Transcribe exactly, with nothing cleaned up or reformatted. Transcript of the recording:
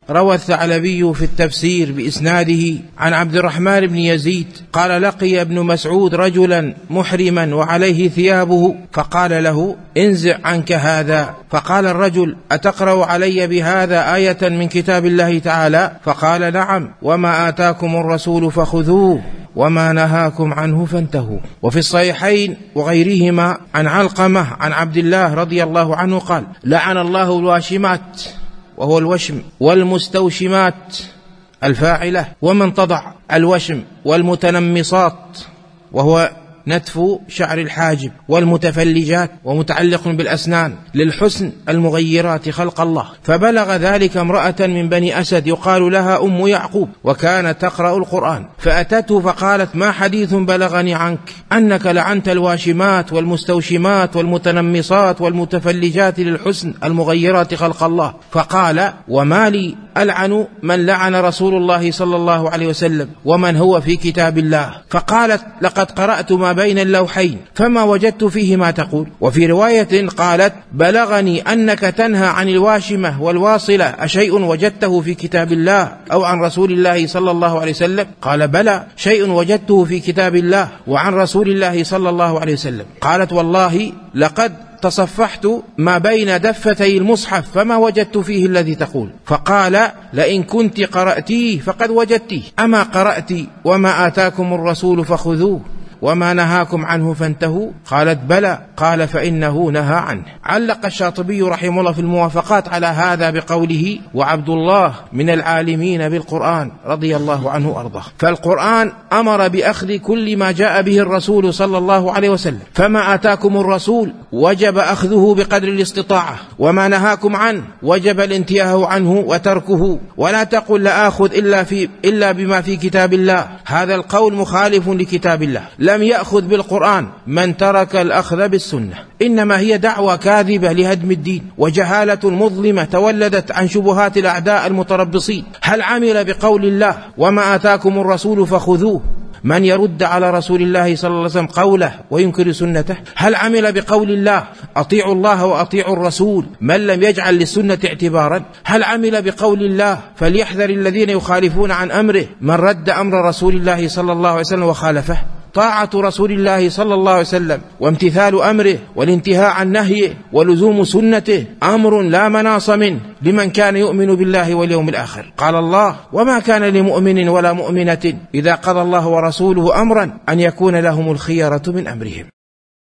روى الثعلبي في التفسير بإسناده عن عبد الرحمن بن يزيد قال: لقي ابن مسعود رجلا محرما وعليه ثيابه، فقال له: انزع عنك هذا. فقال الرجل: أتقرأ علي بهذا آية من كتاب الله تعالى؟ فقال: نعم، وما آتاكم الرسول فخذوه وما نهاكم عنه فانتهوا. وفي الصحيحين وغيرهما عن علقمة عن عبد الله رضي الله عنه قال: لعن الله الواشمات، وهو الوشم، والمستوشمات الفاعلة، ومن تضع الوشم، والمتنمصات، وهو نتف شعر الحاجب، والمتفلجات، ومتعلق بالأسنان للحسن المغيرات خلق الله. فبلغ ذلك امرأة من بني أسد يقال لها أم يعقوب، وكانت تقرأ القرآن، فأتته فقالت: ما حديث بلغني عنك أنك لعنت الواشمات والمستوشمات والمتنمصات والمتفلجات للحسن المغيرات خلق الله؟ فقال: وما لي ألعن من لعن رسول الله صلى الله عليه وسلم ومن هو في كتاب الله؟ فقالت: لقد قرأت ما بين اللوحين فما وجدت فيه ما تقول. وفي رواية قالت: بلغني أنك تنهى عن الواشمة والواصلة، أشيء وجدته في كتاب الله أو عن رسول الله صلى الله عليه وسلم؟ قال: بلى، شيء وجدته في كتاب الله وعن رسول الله صلى الله عليه وسلم. قالت: والله لقد تصفحت ما بين دفتي المصحف فما وجدت فيه الذي تقول. فقال: لئن كنت قرأتيه فقد وجدتيه، أما قرأت وما آتاكم الرسول فخذوه وما نهاكم عنه فانتهوا؟ قالت: بلى. قال: فإنه نهى عنه. علق الشاطبي رحمه الله في الموافقات على هذا بقوله: وعبد الله من العالمين بالقرآن رضي الله عنه وأرضاه. فالقرآن أمر بأخذ كل ما جاء به الرسول صلى الله عليه وسلم، فما آتاكم الرسول وجب أخذه بقدر الاستطاعة، وما نهاكم عنه وجب الانتهاء عنه وتركه. ولا تقل لآخذ إلا, في إلا بما في كتاب الله، هذا القول مخالف لكتاب الله. لم يأخذ بالقرآن من ترك الأخذ بالسنة، إنما هي دعوة كاذبة لهدم الدين وجهالة مظلمة تولدت عن شبهات الأعداء المتربصين. هل عمل بقول الله وما آتاكم الرسول فخذوه من يرد على رسول الله صلى الله عليه وسلم قوله وينكر سنته؟ هل عمل بقول الله أطيعوا الله وأطيعوا الرسول من لم يجعل للسنة اعتبارا؟ هل عمل بقول الله فليحذر الذين يخالفون عن أمره من رد أمر رسول الله صلى الله عليه وسلم وخالفه؟ طاعة رسول الله صلى الله عليه وسلم وامتثال أمره والانتهاء عن نهيه ولزوم سنته أمر لا مناص منه لمن كان يؤمن بالله واليوم الآخر. قال الله: وما كان لمؤمن ولا مؤمنة إذا قضى الله ورسوله أمرا أن يكون لهم الخيرة من أمرهم.